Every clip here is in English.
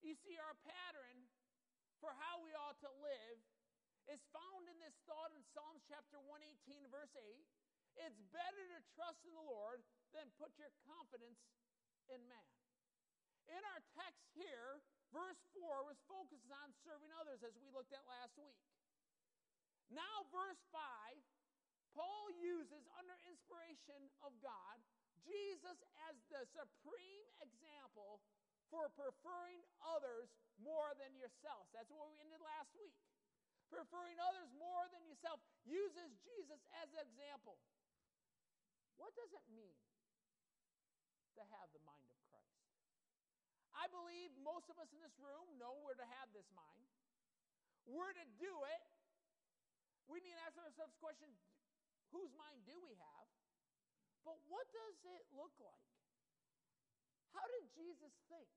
You see, our pattern for how we ought to live is found in this thought in Psalms chapter 118, verse 8. It's better to trust in the Lord than put your confidence in man. In our text here, verse 4 was focused on serving others, as we looked at last week. Now, verse 5, Paul uses, under inspiration of God, Jesus as the supreme example for preferring others more than yourselves. That's what we ended last week. Preferring others more than yourself uses Jesus as an example. What does it mean to have the mind of Christ? I believe most of us in this room know we're to have this mind. We're to do it. We need to ask ourselves the question, whose mind do we have? But what does it look like? How did Jesus think?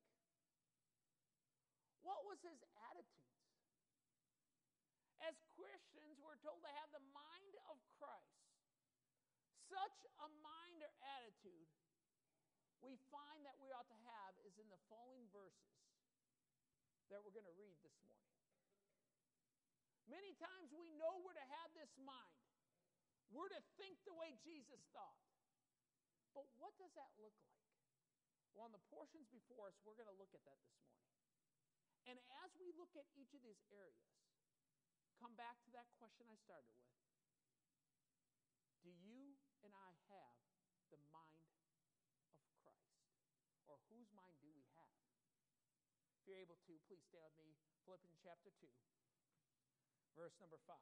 What was his attitudes? As Christians, we're told to have the mind of Christ. Such a mind or attitude we find that we ought to have is in the following verses that we're going to read this morning. Many times we know we're to have this mind. We're to think the way Jesus thought. But what does that look like? Well, on the portions before us, we're going to look at that this morning. And as we look at each of these areas, come back to that question I started with. Do you and I have the mind of Christ? Or whose mind do we have? If you're able to, please stand with me. Philippians chapter 2, verse number 5.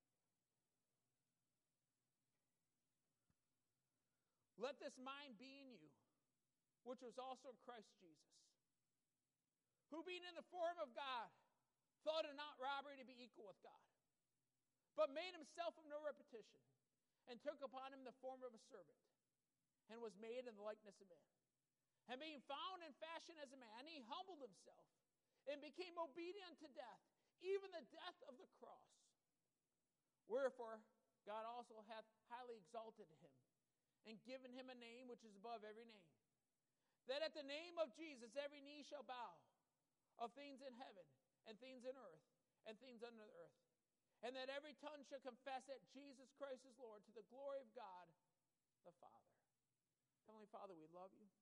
Let this mind be in you, which was also in Christ Jesus, who being in the form of God, thought it not robbery to be equal with God, but made himself of no repetition, and took upon him the form of a servant, and was made in the likeness of man. And being found in fashion as a man, he humbled himself, and became obedient to death, even the death of the cross. Wherefore, God also hath highly exalted him, and given him a name which is above every name, that at the name of Jesus every knee shall bow, of things in heaven, and things in earth, and things under the earth, and that every tongue shall confess that Jesus Christ is Lord, to the glory of God the Father. Heavenly Father, we love you.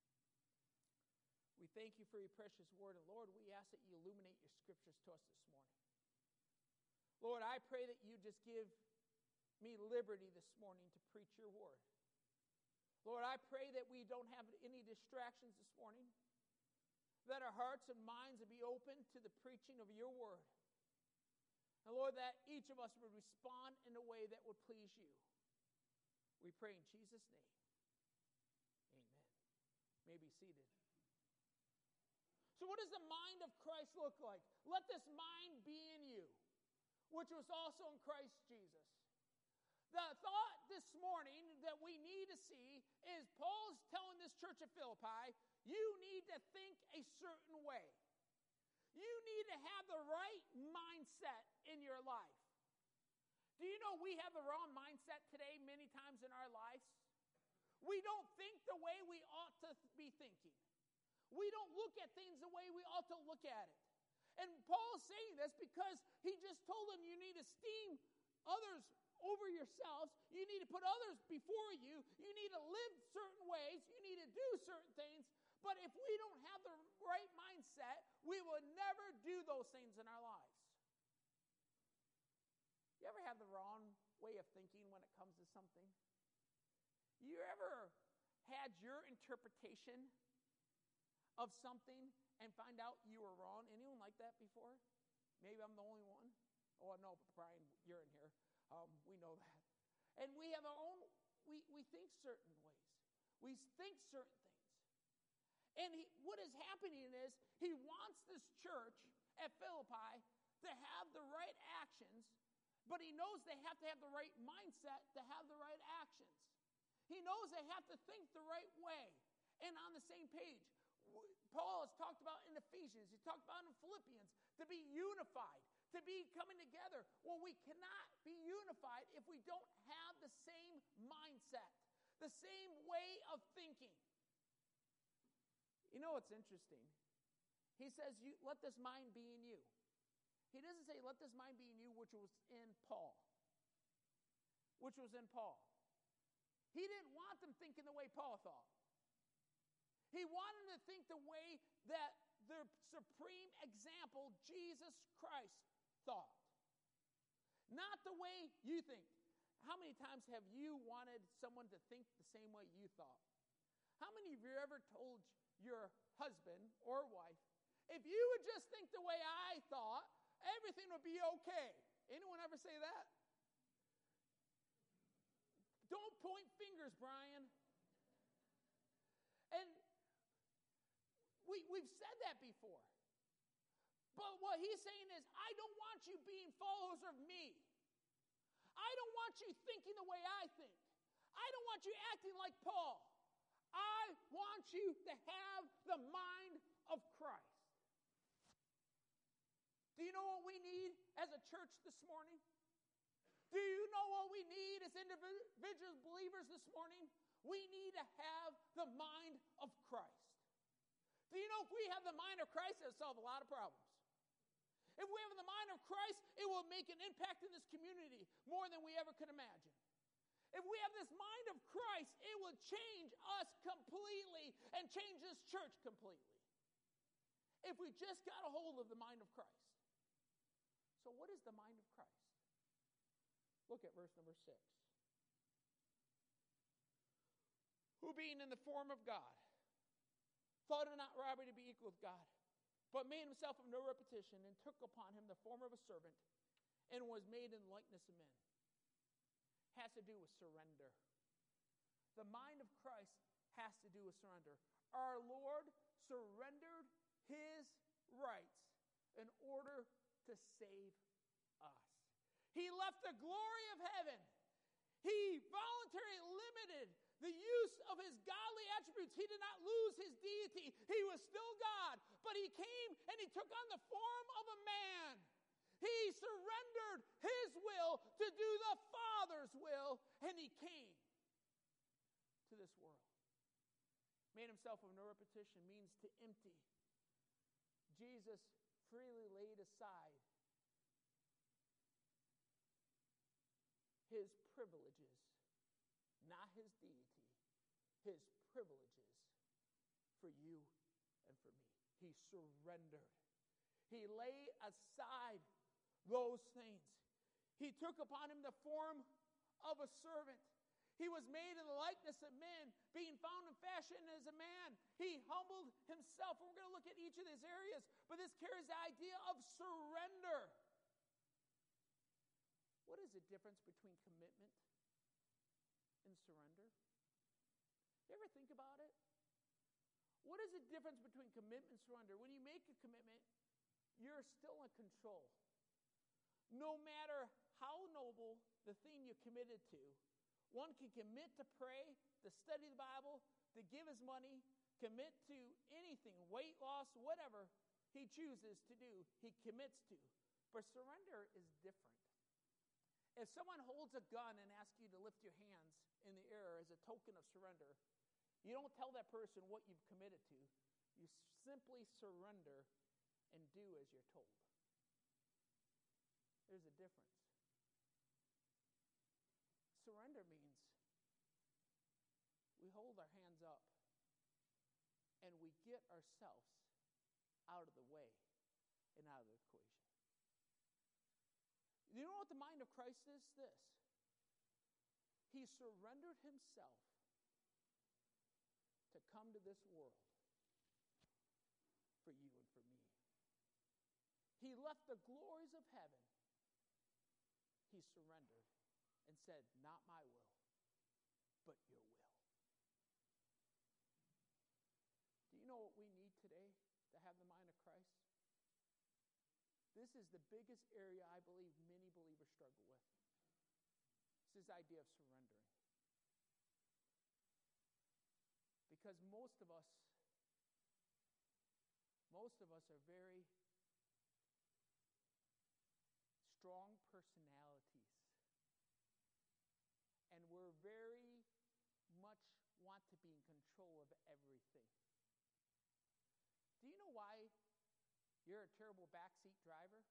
We thank you for your precious word, and Lord, we ask that you illuminate your scriptures to us this morning. Lord, I pray that you just give me liberty this morning to preach your word. Lord, I pray that we don't have any distractions this morning, that our hearts and minds would be open to the preaching of your word. And Lord, that each of us would respond in a way that would please you. We pray in Jesus' name. Amen. You may be seated. So what does the mind of Christ look like? Let this mind be in you, which was also in Christ Jesus. The thought this morning that we need to see is Paul's telling this church of Philippi, you need to think a certain way. You need to have the right mindset in your life. Do you know we have the wrong mindset today many times in our lives? We don't think the way we ought to be thinking. We don't look at things the way we ought to look at it. And Paul's saying this because he just told them you need to esteem others over yourselves. You need to put others before you. You need to live certain ways. You need to do certain things. But if we don't have the right mindset, we will never do those things in our lives. You ever have the wrong way of thinking when it comes to something? You ever had your interpretation of something and find out you were wrong? Anyone like that before? Maybe I'm the only one. Oh, no, Brian, you're in here. We know that. And we have our own, we think certain ways. We think certain things. And what is happening is he wants this church at Philippi to have the right actions, but he knows they have to have the right mindset to have the right actions. He knows they have to think the right way and on the same page. Paul has talked about in Ephesians, he talked about in Philippians, to be unified, to be coming together. Well, we cannot be unified if we don't have the same mindset, the same way of thinking. You know what's interesting He says, let this mind be in you. He doesn't say, let this mind be in you, which was in Paul. Which was in Paul. He didn't want them thinking the way Paul thought. He wanted them to think the way that the supreme example, Jesus Christ, thought. Not the way you think. How many times have you wanted someone to think the same way you thought? How many of you ever told your husband or wife, if you would just think the way I thought, everything would be okay? Anyone ever say that? Don't point fingers, Brian. And we've said that before. But what he's saying is, I don't want you being followers of me. I don't want you thinking the way I think. I don't want you acting like Paul. I want you to have the mind of Christ. Do you know what we need as a church this morning? Do you know what we need as individual believers this morning? We need to have the mind of Christ. Do you know if we have the mind of Christ, it'll solve a lot of problems. If we have the mind of Christ, it will make an impact in this community more than we ever could imagine. If we have this mind of Christ, it will change us completely and change this church completely. If we just got a hold of the mind of Christ. So what is the mind of Christ? Look at verse number 6. Who being in the form of God, thought it not robbery to be equal with God, but made himself of no repetition, and took upon him the form of a servant, and was made in likeness of men. Has to do with surrender. The mind of Christ has to do with surrender. Our Lord surrendered his rights in order to save us. He left the glory of heaven. He voluntarily limited the use of his godly attributes. He did not lose his deity. He was still God, but he came and he took on the form of a man. He surrendered his will to do the Father's will, and he came to this world. Made himself of no repetition means to empty. Jesus freely laid aside his privileges, not his deity, his privileges for you and for me. He surrendered. He laid aside those things. He took upon him the form of a servant. He was made in the likeness of men, being found in fashion as a man. He humbled himself. And we're going to look at each of these areas, but this carries the idea of surrender. What is the difference between commitment and surrender? You ever think about it? What is the difference between commitment and surrender? When you make a commitment, you're still in control. No matter how noble the thing you committed to, one can commit to pray, to study the Bible, to give his money, commit to anything, weight loss, whatever he chooses to do, he commits to. But surrender is different. If someone holds a gun and asks you to lift your hands in the air as a token of surrender, you don't tell that person what you've committed to. You simply surrender and do as you're told. There's a difference. Surrender means we hold our hands up and we get ourselves out of the way and out of the equation. You know what the mind of Christ is? This. He surrendered himself to come to this world for you and for me. He left the glories of heaven. He surrendered and said, not my will, but your will. Do you know what we need today to have the mind of Christ? This is the biggest area I believe many believers struggle with. It's this idea of surrendering. Because most of us are very strong personalities. And we're very much want to be in control of everything. Do you know why you're a terrible backseat driver?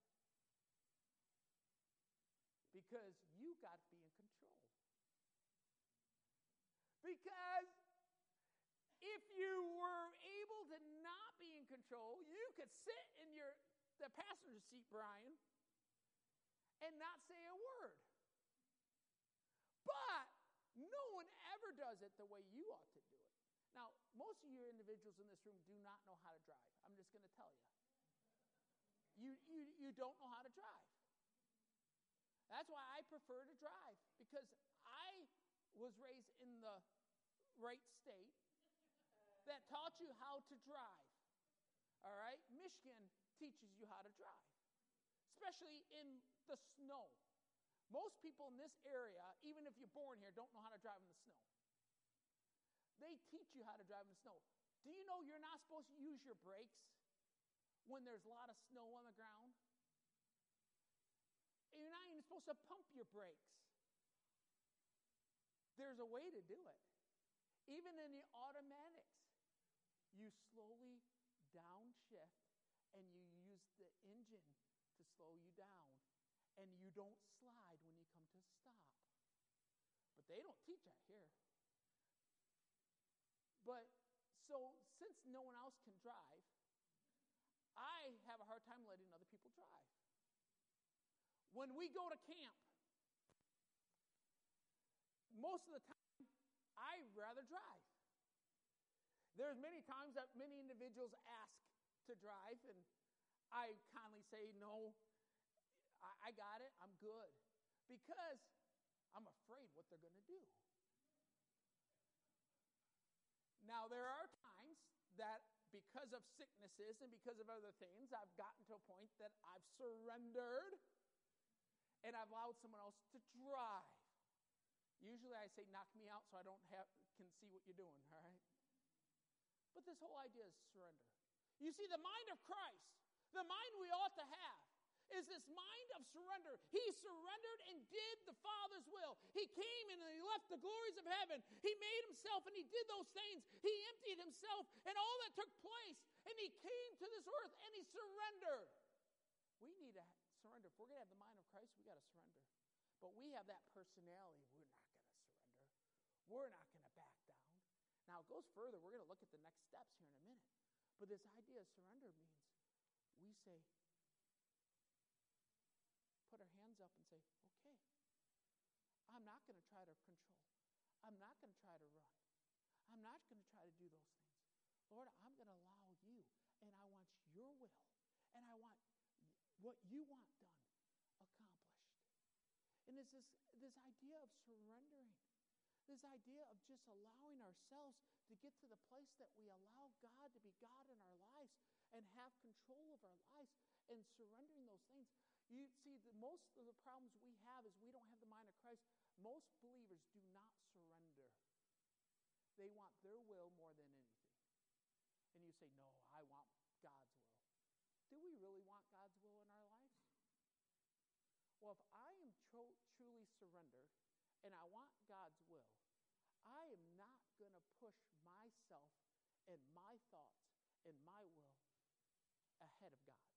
Because you got to be in control. Because if you were able to not be in control, you could sit in the passenger seat, Brian, and not say a word. But no one ever does it the way you ought to do it. Now, most of you individuals in this room do not know how to drive. I'm just going to tell you. You don't know how to drive. That's why I prefer to drive, because I was raised in the right state that taught you how to drive. All right? Michigan teaches you how to drive, especially in the snow. Most people in this area, even if you're born here, don't know how to drive in the snow. They teach you how to drive in the snow. Do you know you're not supposed to use your brakes when there's a lot of snow on the ground? You're not even supposed to pump your brakes. There's a way to do it. Even in the automatics, you slowly downshift and you use the engine to slow you down, and you don't slide when you come to a stop. But they don't teach that here. But so since no one else can drive, I have a hard time letting other people drive. When we go to camp, most of the time, I'd rather drive. There's many times that many individuals ask to drive, and I kindly say, no, I got it, I'm good. Because I'm afraid what they're going to do. Now, there are times that because of sicknesses and because of other things, I've gotten to a point that I've surrendered and I've allowed someone else to drive. Usually I say, knock me out so I can see what you're doing, all right? But this whole idea is surrender. You see, the mind of Christ, the mind we ought to have, is this mind of surrender. He surrendered and did the Father's will. He came and he left the glories of heaven. He made himself and he did those things. He emptied himself and all that took place. And he came to this earth and he surrendered. We need to surrender. If we're going to have the mind of Christ, we got to surrender. But we have that personality. We're not going to surrender. We're not going to back down. Now, it goes further. We're going to look at the next steps here in a minute. But this idea of surrender means we say, put our hands up and say, okay, I'm not going to try to control. I'm not going to try to run. I'm not going to try to do those things. Lord, I'm going to allow you, and I want your will, and I want what you want done, accomplished. And it's this idea of surrendering, this idea of just allowing ourselves to get to the place that we allow God to be God in our lives and have control of our lives and surrendering those things. You see, most of the problems we have is we don't have the mind of Christ. Most believers do not surrender. They want their will more than anything. And you say, no, I want God's will. Do we really want God's will in our lives? Well, if I am truly surrendered and I want God's will, I am not going to push myself and my thoughts and my will ahead of God's.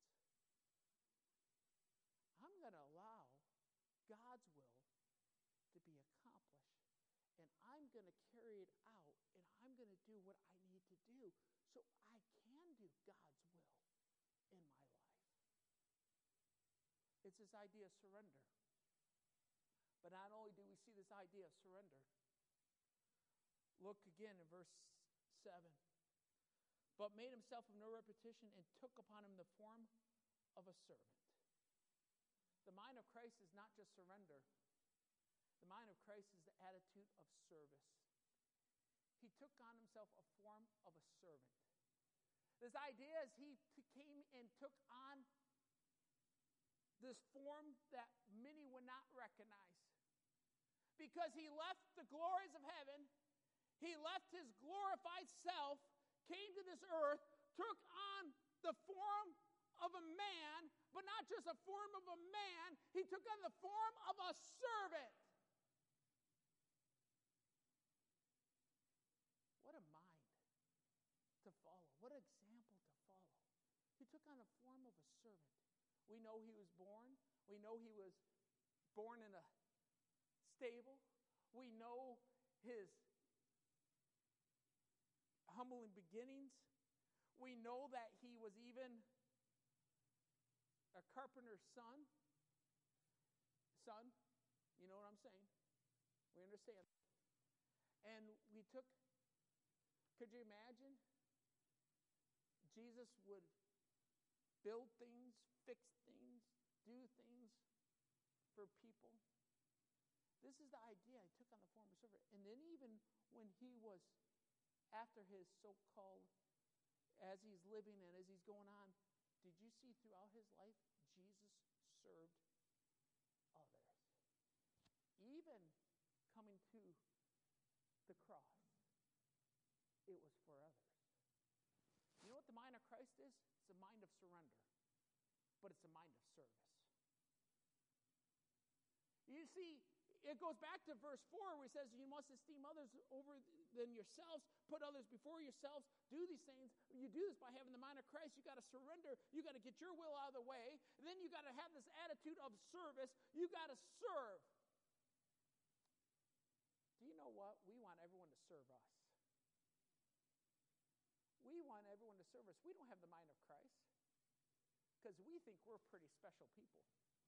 I'm going to allow God's will to be accomplished, and I'm going to carry it out, and I'm going to do what I need to do so I can do God's will in my life. It's this idea of surrender. But not only do we see this idea of surrender, look again in verse 7. But made himself of no repetition and took upon him the form of a servant. The mind of Christ is not just surrender. The mind of Christ is the attitude of service. He took on himself a form of a servant. This idea is he came and took on this form that many would not recognize. Because he left the glories of heaven, he left his glorified self, came to this earth, took on the form of a man, but not just a form of a man, he took on the form of a servant. What a mind to follow. What an example to follow. He He took on the form of a servant. We know he was born. We know he was born in a stable. We know his humbling beginnings. We know that he was even a carpenter's son. Son, you know what I'm saying? We understand. And could you imagine? Jesus would build things, fix things, do things for people. This is the idea. He took on the form of a servant. And then even when he was, after his so-called, as he's living and as he's going on, did you see throughout his life, Jesus served others. Even coming to the cross, it was for others. You know what the mind of Christ is? It's a mind of surrender, but it's a mind of service. You see, it goes back to verse 4 where he says, you must esteem others over than yourselves, put others before yourselves, do these things. You do this by having the mind of Christ. You got to surrender. You got to get your will out of the way. And then you got to have this attitude of service. You got to serve. Do you know what? We want everyone to serve us. We want everyone to serve us. We don't have the mind of Christ because we think we're pretty special people.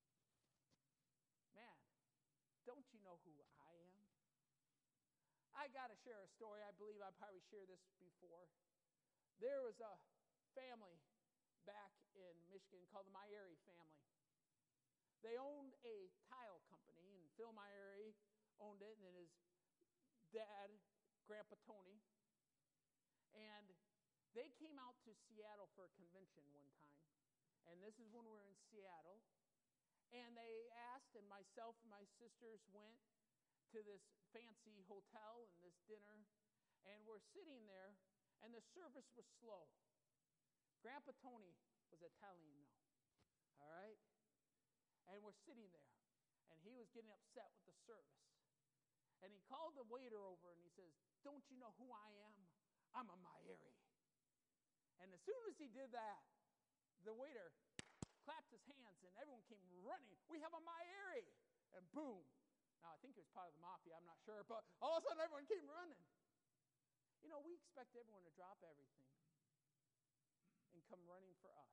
Man, don't you know who I am? I got to share a story. I believe I probably shared this before. There was a family back in Michigan called the Myeri family. They owned a tile company, and Phil Myeri owned it, and his dad, Grandpa Tony. And they came out to Seattle for a convention one time. And this is when we were in Seattle. And they asked, and myself and my sisters went to this fancy hotel and this dinner. And we're sitting there, and the service was slow. Grandpa Tony was Italian now. All right? And we're sitting there, and he was getting upset with the service. And he called the waiter over, and he says, don't you know who I am? I'm a Myeri. And as soon as he did that, the waiter clapped his hands, and everyone came running. We have a Myeri. And boom. Now, I think it was part of the mafia. I'm not sure. But all of a sudden, everyone came running. You know, we expect everyone to drop everything and come running for us.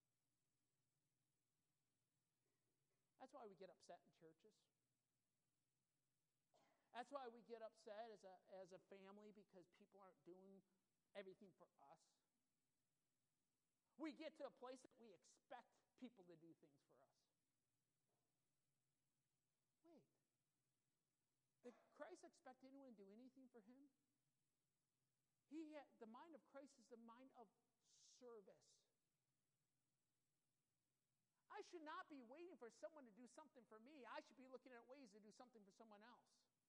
That's why we get upset in churches. That's why we get upset as a family because people aren't doing everything for us. We get to a place that we expect people to do things for us. Wait. Did Christ expect anyone to do anything for him? The mind of Christ is the mind of service. I should not be waiting for someone to do something for me. I should be looking at ways to do something for someone else.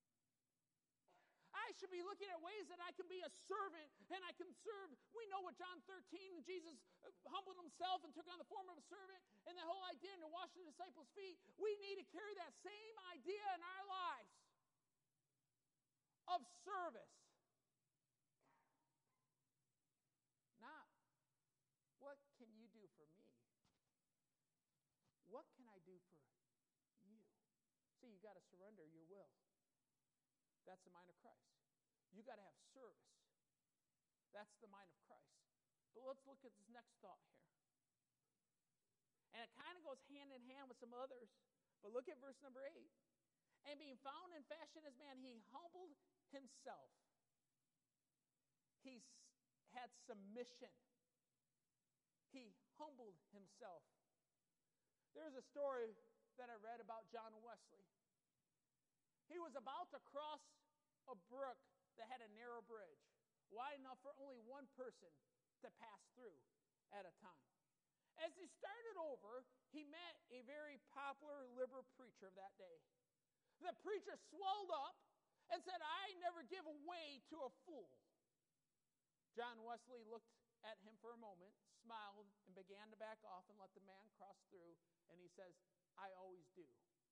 I should be looking at ways that I can be a servant and I can serve. We know what John 13, Jesus humbled himself and took on the form of a servant, and that whole idea to wash the disciples' feet. We need to carry that same idea in our lives of service. Not, what can you do for me? What can I do for you? See, you got to surrender your will. That's the mind of Christ. You got to have service. That's the mind of Christ. But let's look at this next thought here. And it kind of goes hand in hand with some others. But look at verse number 8. And being found in fashion as man, he humbled himself. He had submission. He humbled himself. There's a story that I read about John Wesley. He was about to cross a brook that had a narrow bridge, wide enough for only one person to pass through at a time. As he started over, he met a very popular liberal preacher of that day. The preacher swelled up and said, I never give way to a fool. John Wesley looked at him for a moment, smiled, and began to back off and let the man cross through. And he says, I always do.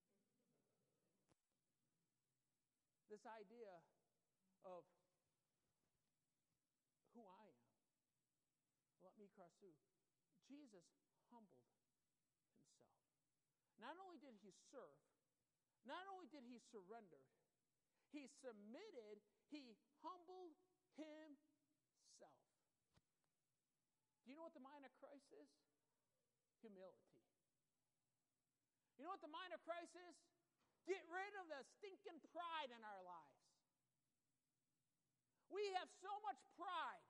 This idea of who I am. Let me cross through. Jesus humbled himself. Not only did he serve, not only did he surrender, he submitted, he humbled himself. Do you know what the mind of Christ is? Humility. You know what the mind of Christ is? Get rid of the stinking pride in our lives. We have so much pride.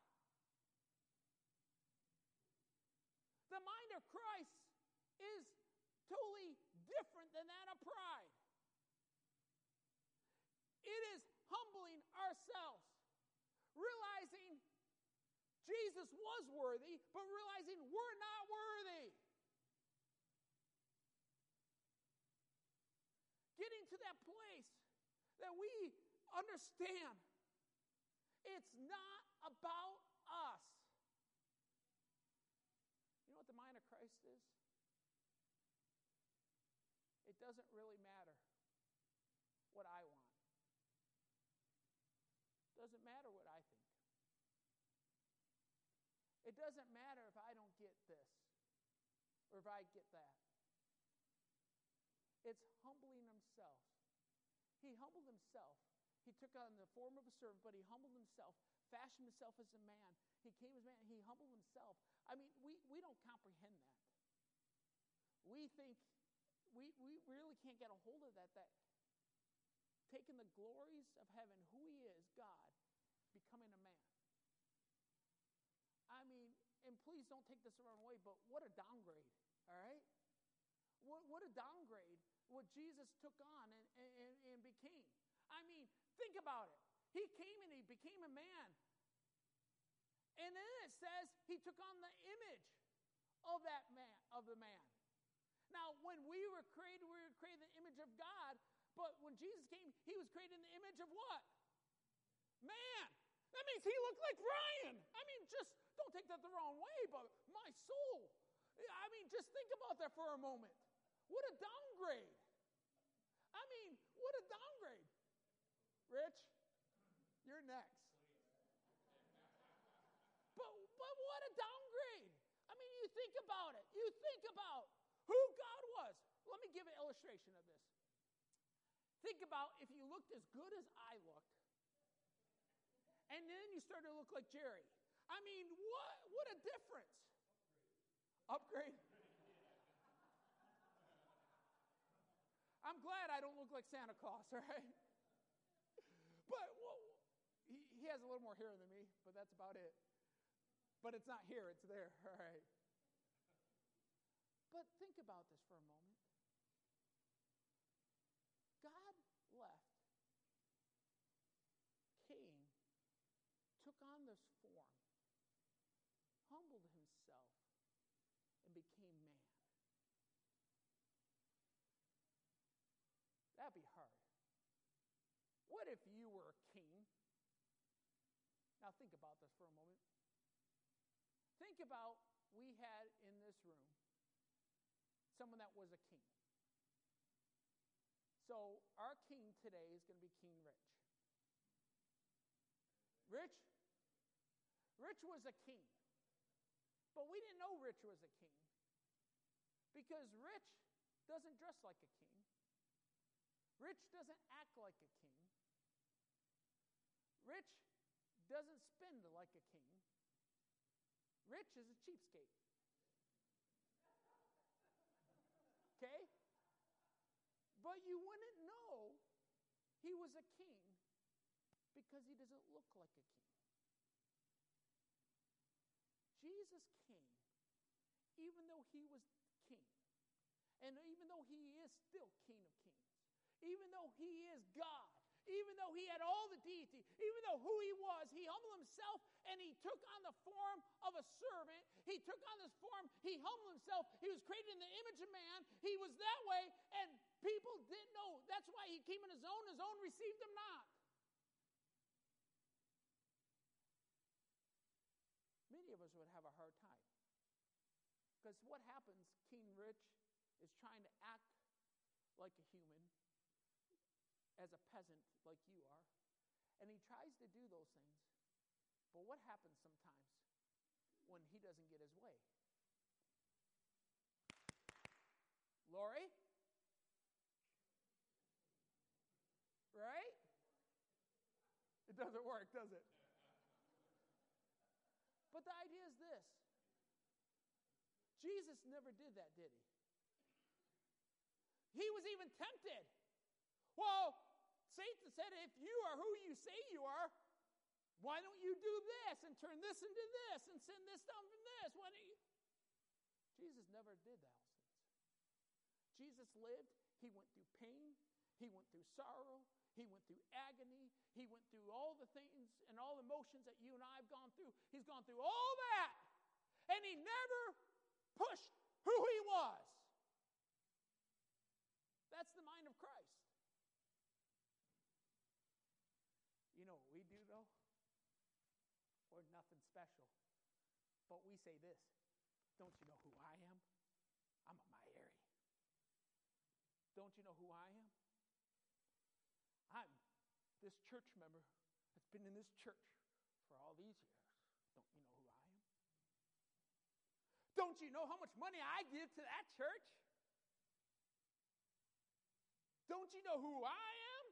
The mind of Christ is totally different than that of pride. It is humbling ourselves, realizing Jesus was worthy, but realizing we're not worthy. Getting to that place that we understand it's not about us. You know what the mind of Christ is? It doesn't really matter what I want. It doesn't matter what I think. It doesn't matter if I don't get this or if I get that. It's humbling himself. He humbled himself. He took on the form of a servant, but he humbled himself, fashioned himself as a man. He came as a man, and he humbled himself. I mean, we don't comprehend that. We think, we really can't get a hold of that taking the glories of heaven, who he is, God, becoming a man. I mean, and please don't take this the wrong way, but what a downgrade, all right? What a downgrade what Jesus took on and became. I mean, think about it. He came and he became a man. And then it says he took on the image of that man, of the man. Now, when we were created in the image of God, but when Jesus came, he was created in the image of what? Man. That means he looked like Ryan. I mean, just don't take that the wrong way, but my soul. I mean, just think about that for a moment. What a downgrade. I mean, what a downgrade. Rich, you're next. But what a downgrade. I mean, you think about it. You think about who God was. Let me give an illustration of this. Think about if you looked as good as I looked, and then you started to look like Jerry. I mean, what a difference. Upgrade? I'm glad I don't look like Santa Claus, all right? But he has a little more hair than me, but that's about it. But it's not here, it's there, all right? But think about this for a moment. God left, came, took on this form, humbled himself, and became man. That'd be hard. What if you were a king? Now think about this for a moment. Think about we had in this room someone that was a king. So our king today is going to be King Rich. Rich was a king. But we didn't know Rich was a king because Rich doesn't dress like a king. Rich doesn't act like a king. Rich doesn't spend like a king. Rich is a cheapskate. Okay? But you wouldn't know he was a king because he doesn't look like a king. Jesus came even though he was king. And even though he is still King of Kings. Even though he is God. Even though he had all the deity. Even though who he was, he humbled himself and he took on the form of a servant. He took on this form. He humbled himself. He was created in the image of man. He was that way and people didn't know. That's why he came in his own received him not. Many of us would have a hard time. Because what happens, King Rich is trying to act like a human, as a peasant like you are, and he tries to do those things. But what happens sometimes when he doesn't get his way? doesn't work, does it? But the idea is this. Jesus never did that, did he? He was even tempted. Well, Satan said, if you are who you say you are, why don't you do this and turn this into this and send this down from this? Why don't you? Jesus never did those things. Jesus lived. He went through pain. He went through sorrow. He went through agony. He went through all the things and all the emotions that you and I have gone through. He's gone through all that. And he never pushed who he was. That's the mind of Christ. You know what we do, though? We're nothing special. But we say this. Don't you know who I am? I'm a Myeri. Don't you know who I am? I'm this church member that's been in this church for all these years. Don't you know who I am? Don't you know how much money I give to that church? Don't you know who I am?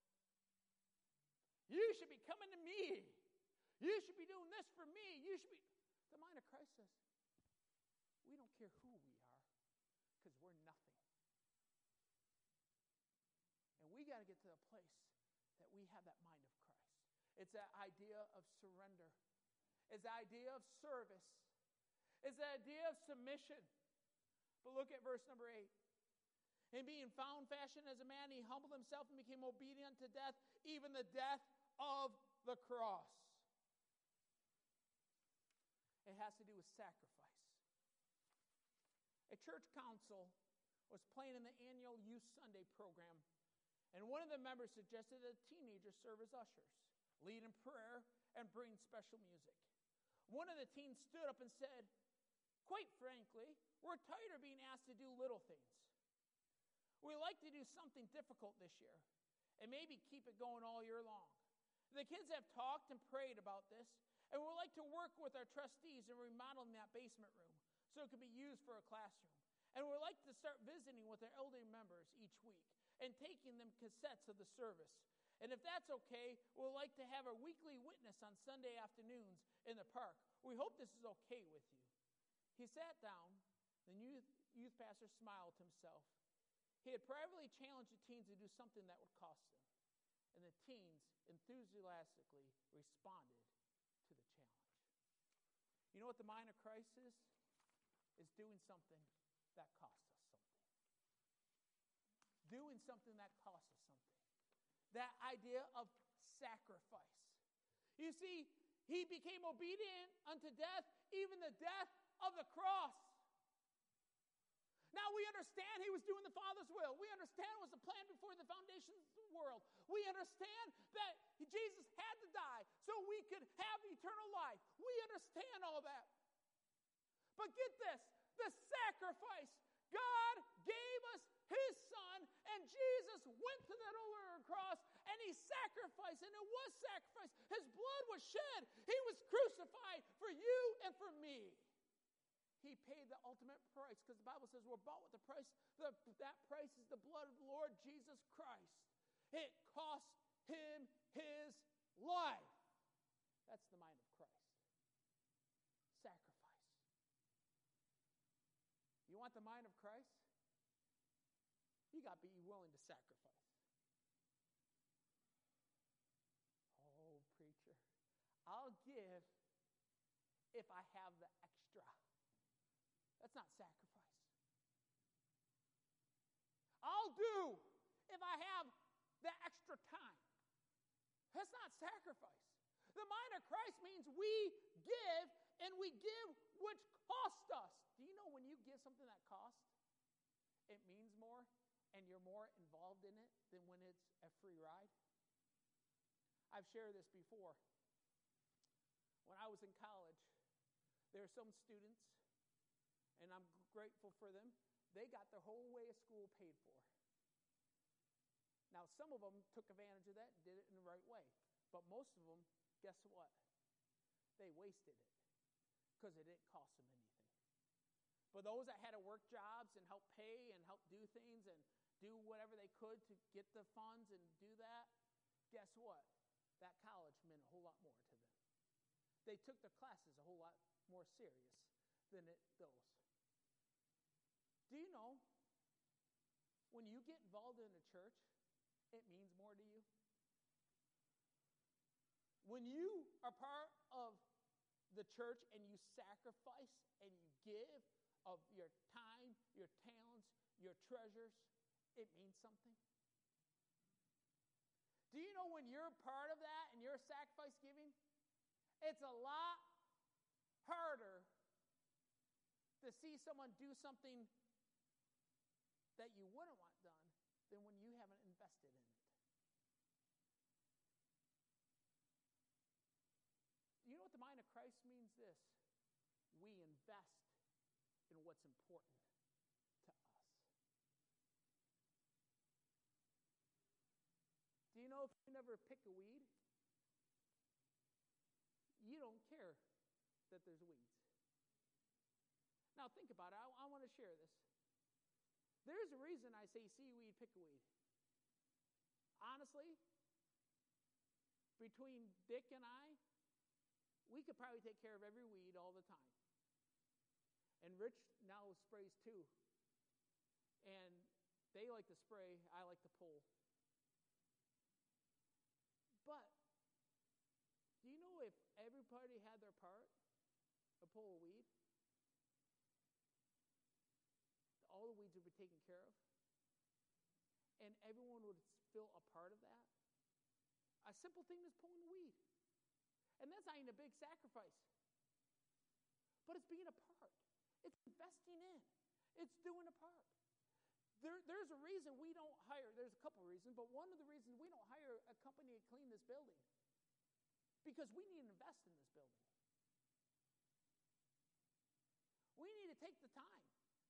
You should be coming to me. You should be doing this for me. You should be. The mind of Christ says, we don't care who we are because we're nothing. And we got to get to a place that we have that mind of Christ. It's that idea of surrender. It's the idea of service. It's the idea of submission. But look at verse number 8. And being found fashioned as a man, he humbled himself and became obedient to death, even the death of the cross. It has to do with sacrifice. A church council was playing in the annual Youth Sunday program, and one of the members suggested that teenagers serve as ushers, lead in prayer, and bring special music. One of the teens stood up and said, quite frankly, we're tired of being asked to do little things. We like to do something difficult this year and maybe keep it going all year long. The kids have talked and prayed about this, and we'd like to work with our trustees in remodeling that basement room so it can be used for a classroom. And we'd like to start visiting with our elderly members each week and taking them cassettes of the service. And if that's okay, we'd like to have a weekly witness on Sunday afternoons in the park. We hope this is okay with you. He sat down. The youth pastor smiled to himself. He had privately challenged the teens to do something that would cost them. And the teens enthusiastically responded to the challenge. You know what the mind of Christ is? Is doing something that costs us something. Doing something that costs us something. That idea of sacrifice. You see, he became obedient unto death, even the death of the cross. Now we understand he was doing the Father's will. We understand it was the plan before the foundations of the world. We understand that Jesus had to die so we could have eternal life. We understand all that. But get this, the sacrifice. God gave us his son, and Jesus went to that old cross, and he sacrificed, and it was sacrifice. His blood was shed. He was crucified for you and for me. He paid the ultimate price because the Bible says we're bought with a price. That price is the blood of the Lord Jesus Christ. It cost him his life. That's the mind of Christ. Sacrifice. You want the mind of Christ? You got to be willing to sacrifice. Oh, preacher, I'll give if I have the extra. That's not sacrifice. I'll do if I have the extra time. That's not sacrifice. The mind of Christ means we give, and we give which cost us. Do you know when you give something that costs, it means more, and you're more involved in it than when it's a free ride? I've shared this before. When I was in college, there were some students, and I'm grateful for them. They got their whole way of school paid for. Now, some of them took advantage of that and did it in the right way. But most of them, guess what? They wasted it because it didn't cost them anything. But those that had to work jobs and help pay and help do things and do whatever they could to get the funds and do that, guess what? that college meant a whole lot more to them. They took their classes a whole lot more serious than those. Do you know, when you get involved in a church, it means more to you? When you are part of the church and you sacrifice and you give of your time, your talents, your treasures, it means something. Do you know when you're part of that and you're sacrifice giving, it's a lot harder to see someone do something that you wouldn't want done than when you haven't invested in it. You know what the mind of Christ means? This: we invest in what's important to us. Do you know if you never pick a weed, you don't care that there's weeds? Now think about it. I want to share this. There's a reason I say see weed, pick a weed. Honestly, between Dick and I, we could probably take care of every weed all the time. And Rich now sprays too. And they like to spray, I like to pull. But do you know if everybody had their part to pull a weed, all the weeds would be taken care of? And everyone would feel a part of that? A simple thing is pulling a weed. And that's not even a big sacrifice. But it's being a part. It's investing in. It's doing a part. There's a reason we don't hire, there's a couple of reasons, but one of the reasons we don't hire a company to clean this building, because we need to invest in this building. We need to take the time.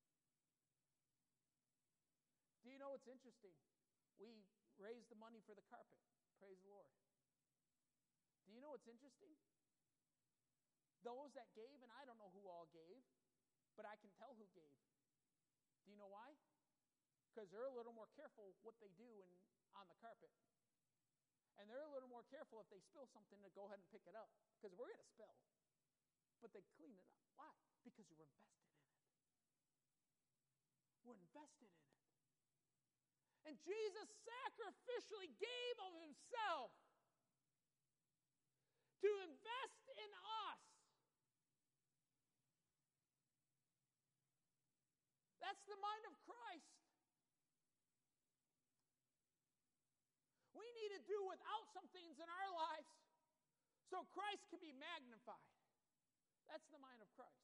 Do you know what's interesting? We raised the money for the carpet. Praise the Lord. Do you know what's interesting? Those that gave, and I don't know who all gave, but I can tell who gave. Do you know why? Because they're a little more careful what they do on the carpet. And they're a little more careful if they spill something to go ahead and pick it up, because we're going to spill. But they clean it up. Why? Because we're invested in it. We're invested in it. And Jesus sacrificially gave of himself to invest in us. That's the mind of Christ. We need to do without some things in our lives so Christ can be magnified. That's the mind of Christ.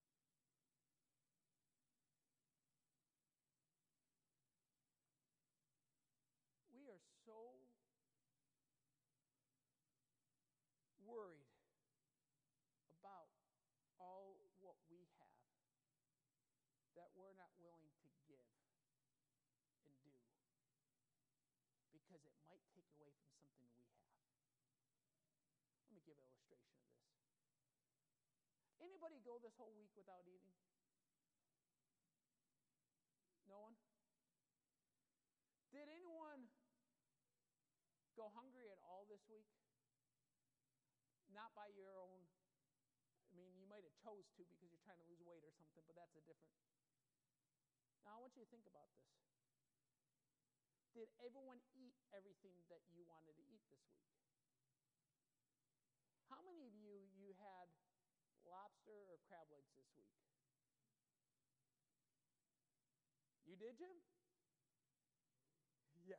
We are so worried about all what we have that we're not willing to give and do, because it might take away from something we have. Let me give an illustration of this. Anybody go this whole week without eating? No one? Did anyone go hungry at all this week? Not by your own, you might have chose to because you're trying to lose weight or something, but that's a different. Now I want you to think about this. Did everyone eat everything that you wanted to eat this week? How many of you had lobster or crab legs this week? You did, Jim? Yeah.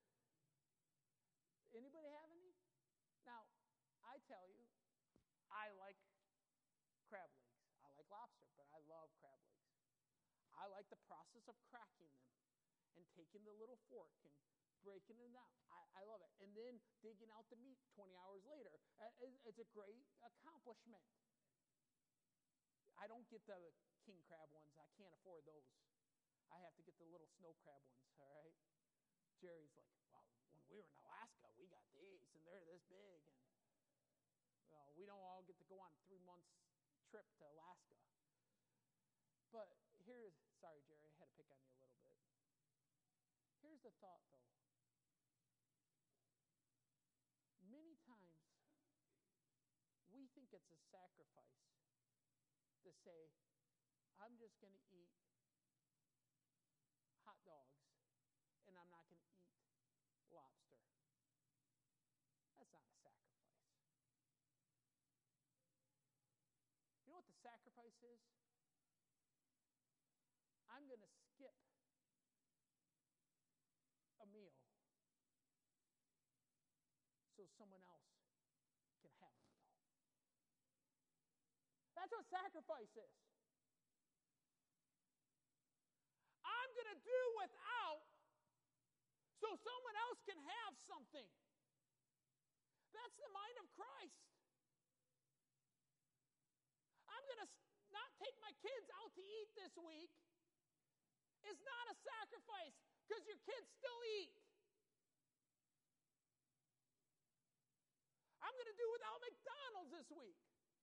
Anybody have any? Now, I tell you, I like crab legs. I like lobster, but I love crab legs. I like the process of cracking them and taking the little fork and breaking them down. I love it. And then digging out the meat 20 hours later. It's a great accomplishment. I don't get the king crab ones. I can't afford those. I have to get the little snow crab ones, all right? Jerry's like, well, when we were in Alaska, we got these, and they're this big. And well, we don't all get to go on 3 months trip to Alaska. But sorry, Jerry, I had to pick on you a little bit. Here's the thought, though. Many times think it's a sacrifice to say, I'm just going to eat hot dogs and I'm not going to eat lobster? That's not a sacrifice. You know what the sacrifice is? I'm going to skip a meal so someone else can have a meal. That's what sacrifice is. I'm going to do without so someone else can have something. That's the mind of Christ. I'm going to not take my kids out to eat this week. It's not a sacrifice because your kids still eat. I'm going to do without McDonald's this week.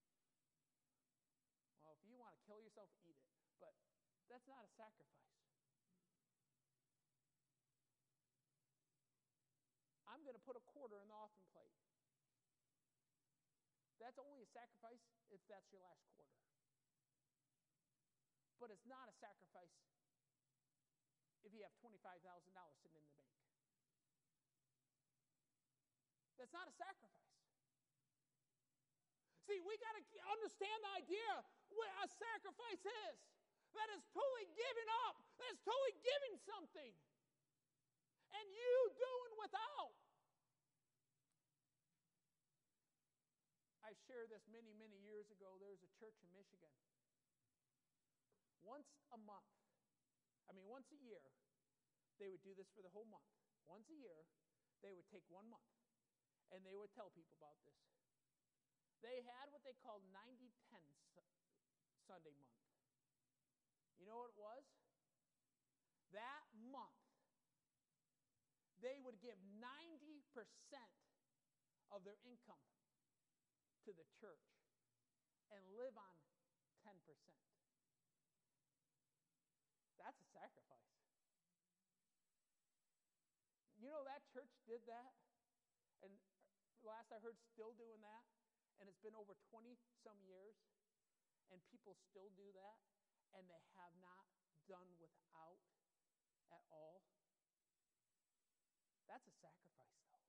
Well, if you want to kill yourself, eat it. But that's not a sacrifice. I'm going to put a quarter in the offering plate. That's only a sacrifice if that's your last quarter. But it's not a sacrifice if you have $25,000 sitting in the bank. That's not a sacrifice. See, we got to understand the idea what a sacrifice is. That is totally giving up. That is totally giving something. And you doing without. I shared this many, many years ago. There was a church in Michigan. Once a year, they would do this for the whole month. Once a year, they would take 1 month, and they would tell people about this. They had what they called 90-10 Sunday month. You know what it was? That month, they would give 90% of their income to the church and live on 10%. That's a sacrifice. You know that church did that? And last I heard, still doing that. And it's been over 20-some years. And people still do that. And they have not done without at all. That's a sacrifice, though.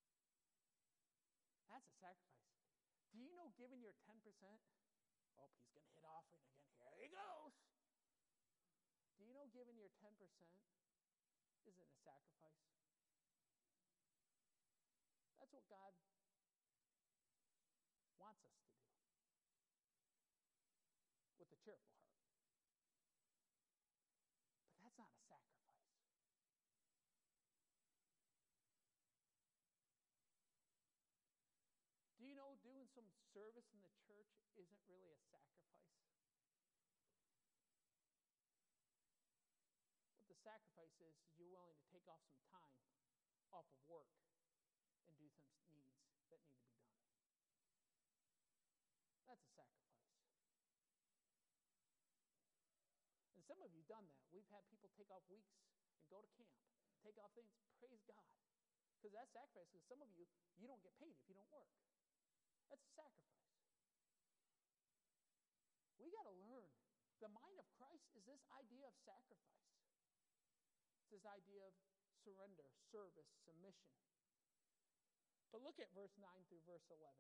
That's a sacrifice. Do you know giving your 10%? Oh, he's going to hit offering again. Here he goes. Do you know giving your 10% isn't a sacrifice? That's what God wants us to do with a cheerful heart. But that's not a sacrifice. Do you know doing some service in the church isn't really a sacrifice? What the sacrifice is you're willing to take off some time off of work and do some needs that need to be done. That's a sacrifice. And some of you have done that. We've had people take off weeks and go to camp, take off things. Praise God. Because that's sacrifice. Because some of you, you don't get paid if you don't work. That's a sacrifice. We got to learn. The mind of Christ is this idea of sacrifice. It's this idea of surrender, service, submission. But look at verse 9 through verse 11.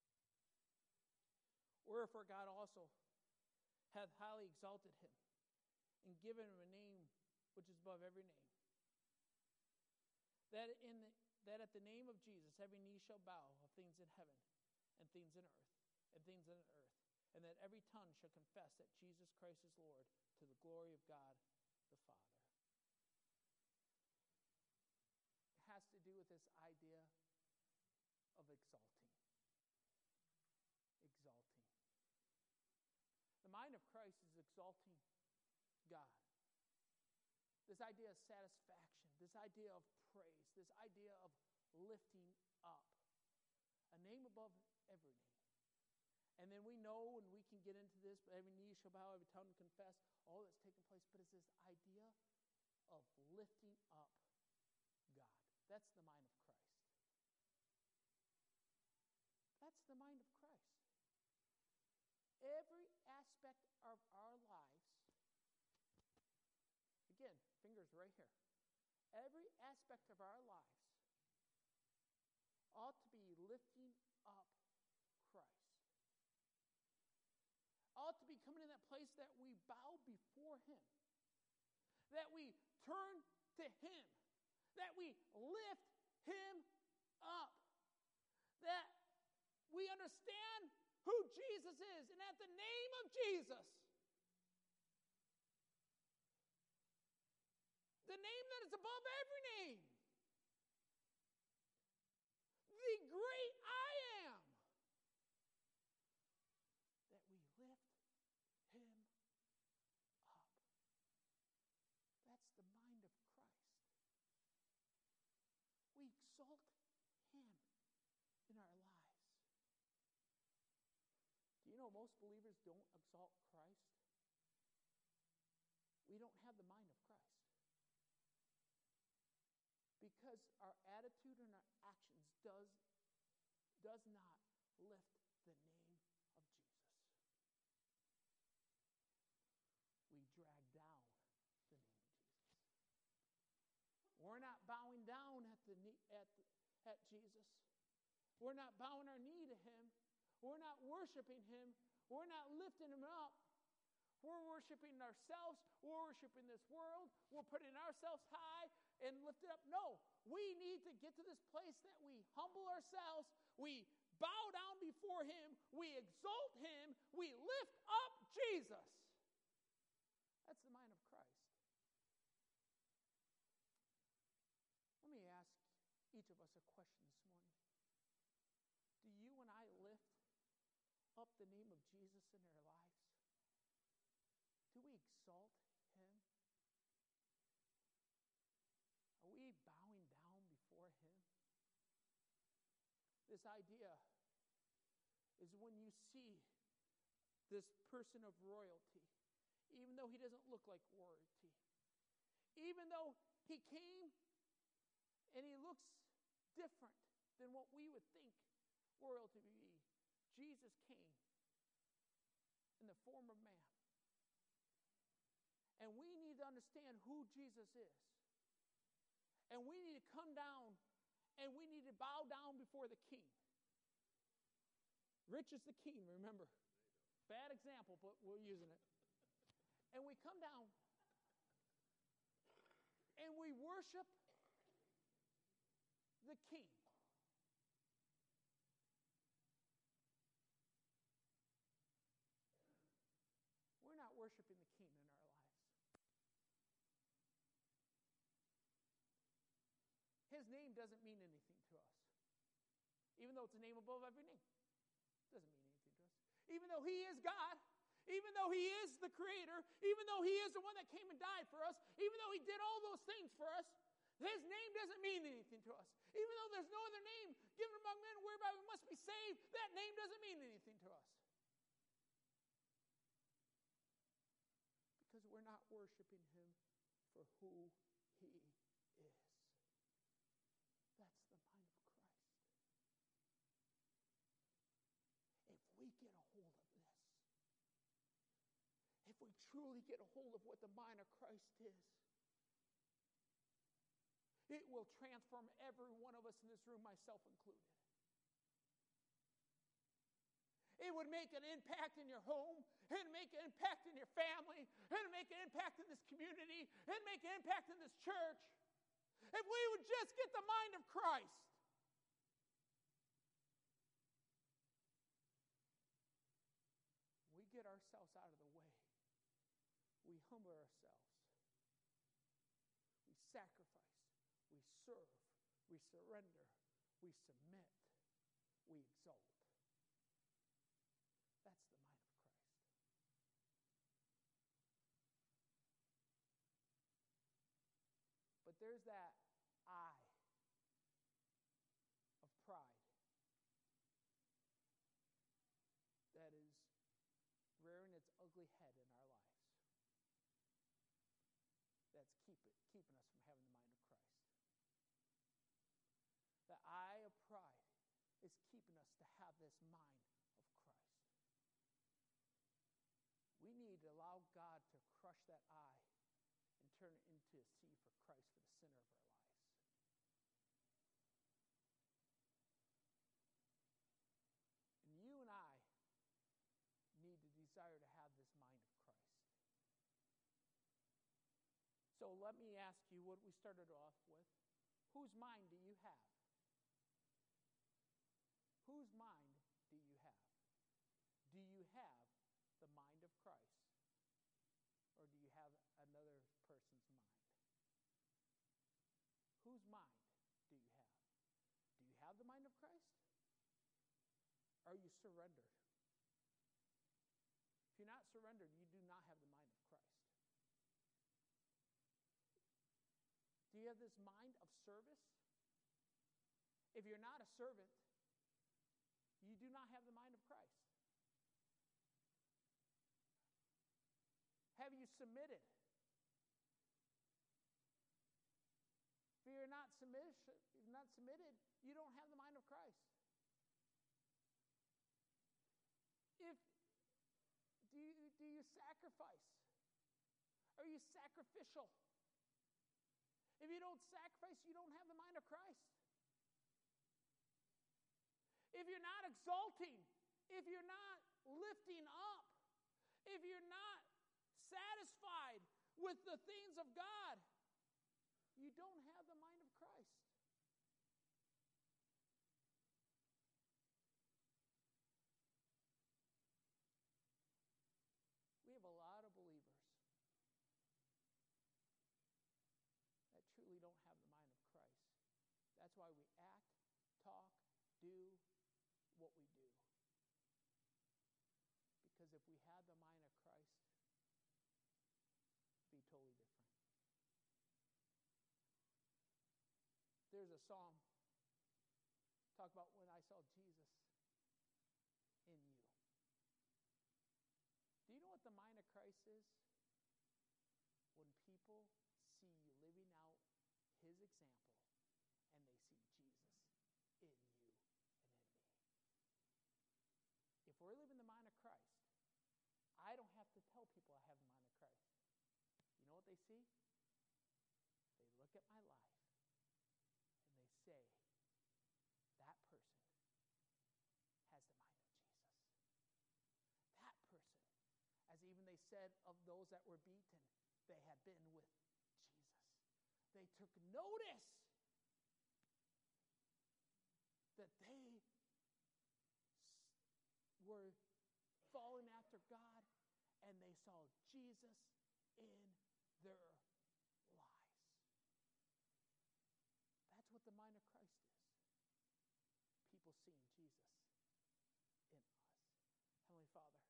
Wherefore God also hath highly exalted him and given him a name which is above every name. That at the name of Jesus every knee shall bow of things in heaven and things in earth and things in earth, and that every tongue shall confess that Jesus Christ is Lord, to the glory of God the Father. It has to do with this idea of exalting. Exalting. The mind of Christ is exalting God. This idea of satisfaction, this idea of praise, this idea of lifting up. A name above every name. And then we know, and we can get into this, but every knee shall bow, every tongue confess, all that's taken place. But it's this idea of lifting up God. That's the mind of Christ. That's the mind of Christ. every aspect of our lives, again, fingers right here, every aspect of our lives ought to be lifting up Christ. Ought to be coming in that place that we bow before Him, that we turn to Him, that we lift Him up, that we understand who Jesus is, and at the name of Jesus, the name that is above every name, the great I am, that we lift Him up. That's the mind of Christ. We exalt Him in our lives. Do you know most believers don't exalt Christ? We don't have the mind of Christ. Because our attitude and our actions does not lift the name of Jesus. We drag down the name of Jesus. We're not bowing down at Jesus. We're not bowing our knee to Him. We're not worshiping Him. We're not lifting Him up. We're worshiping ourselves. We're worshiping this world. We're putting ourselves high and lift it up. No, we need to get to this place that we humble ourselves. We bow down before Him. We exalt Him. We lift up Jesus. That's the mind of Christ. Let me ask each of us a question this morning. Do you and I lift up the name of Jesus in our lives? Do we exalt Him? Are we bowing down before Him? This idea is when you see this person of royalty, even though he doesn't look like royalty, even though he came and he looks different than what we would think royalty would be, Jesus came in the form of man. And we need to understand who Jesus is. And we need to come down and we need to bow down before the King. Rich is the king, remember. Bad example, but we're using it. And we come down and we worship the King. We're not worshiping the King in our lives. His name doesn't mean anything to us. Even though it's a name above every name. It doesn't mean anything to us. Even though He is God, even though He is the Creator, even though He is the one that came and died for us, even though He did all those things for us, His name doesn't mean anything to us. Even though there's no other name given among men whereby we must be saved, that name doesn't mean anything to us. Because we're not worshiping Him for who He is. That's the mind of Christ. If we get a hold of this, if we truly get a hold of what the mind of Christ is, it will transform every one of us in this room, myself included. It would make an impact in your home. It would make an impact in your family. It would make an impact in this community. It would make an impact in this church. If we would just get the mind of Christ. We get ourselves out of the way. We humble ourselves. We sacrifice. We serve. We surrender. We submit. We exalt. That's the mind of Christ. But there's that I of pride that is rearing its ugly head in our lives. That's keeping us from having the mind of Christ. The eye of pride is keeping us to have this mind of Christ. that eye and turn it into a sea for Christ for the center of our lives. And you and I need to desire to have this mind of Christ. So let me ask you what we started off with. Whose mind do you have? Whose mind do you have? Do you have the mind of Christ? Or do you have another person's mind? Whose mind do you have? Do you have the mind of Christ? Are you surrendered? If you're not surrendered, you do not have the mind of Christ. Do you have this mind of service? If you're not a servant, you do not have the mind of Christ. Have you submitted? If you're not submitted, you don't have the mind of Christ. Do you sacrifice? Are you sacrificial? If you don't sacrifice, you don't have the mind of Christ. If you're not exalting, if you're not lifting up, if you're not satisfied with the things of God, you don't have the mind of Christ. We have a lot of believers that truly don't have the mind of Christ. That's why we act, talk, do what we do. Because if we had the mind of Christ, it'd be totally different. There's a song talk about when I saw Jesus in you. Do you know what the mind of Christ is? When people see you living out his example and they see Jesus in you and in me. If we're living the mind of Christ, I don't have to tell people I have the mind of Christ. You know what they see? They look at my life and they say, that person has the mind of Jesus. That person, as even they said of those that were beaten, they had been with Jesus. They took notice that they were following after God and they saw Jesus in their lives. That's what the mind of Christ is. People seeing Jesus in us. Heavenly Father,